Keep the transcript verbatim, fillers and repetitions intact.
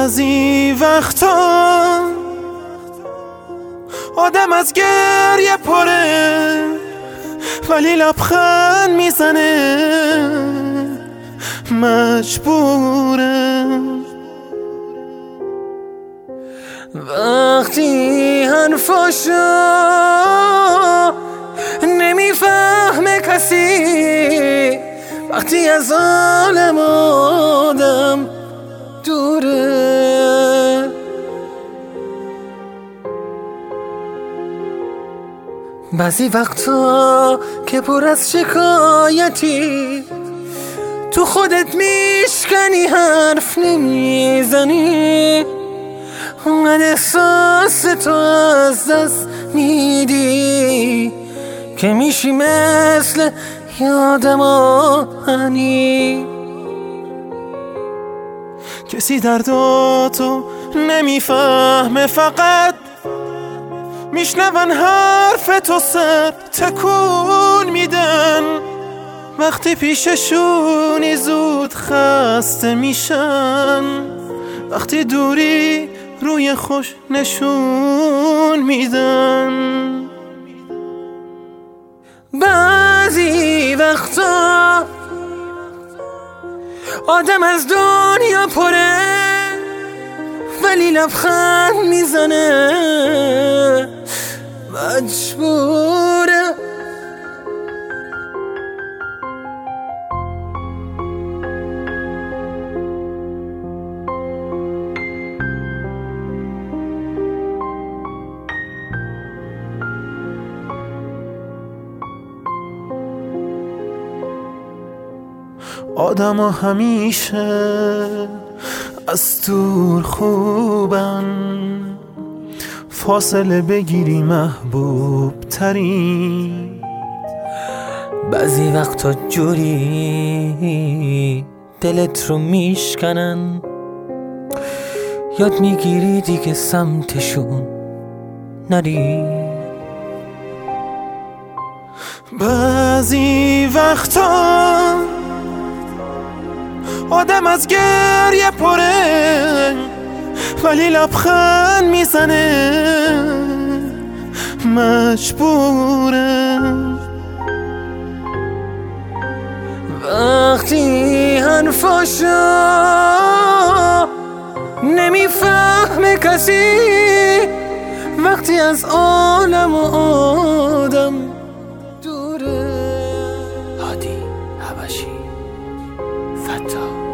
بعضی وقتا آدم از گریه پره ولی لبخند میزنه، مجبوره. وقتی حرفاشو نمیفهمه کسی، وقتی از عالم آدم دوره، بعضی وقتا که پر از شکایتی تو خودت میشکنی، حرف نمیزنی، اونقدر احساس تو از دست میدی که میشی مثل یادم آهنی. کسی درداتو نمیفهمه، فقط میشنون حرف تو، سر تکون میدن. وقتی پیششونی زود خسته میشن، وقتی دوری روی خوش نشون میدن. بعضی وقتا آدم از دنیا پره ولی لبخند میزنه، مجبوره. آدم ها همیشه از دور خوبن، فاصله بگیری محبوب ترین. بعضی وقتا جوری دلت رو میشکنن، یاد میگیری دیگه سمتشون نری. بعضی وقتا آدم از گریه پره ولی لبخند میزنه، مجبوره. وقتی حرفاشو نمیفهمه کسی، وقتی از عالم و آدم دوره. هادی حبشی فتا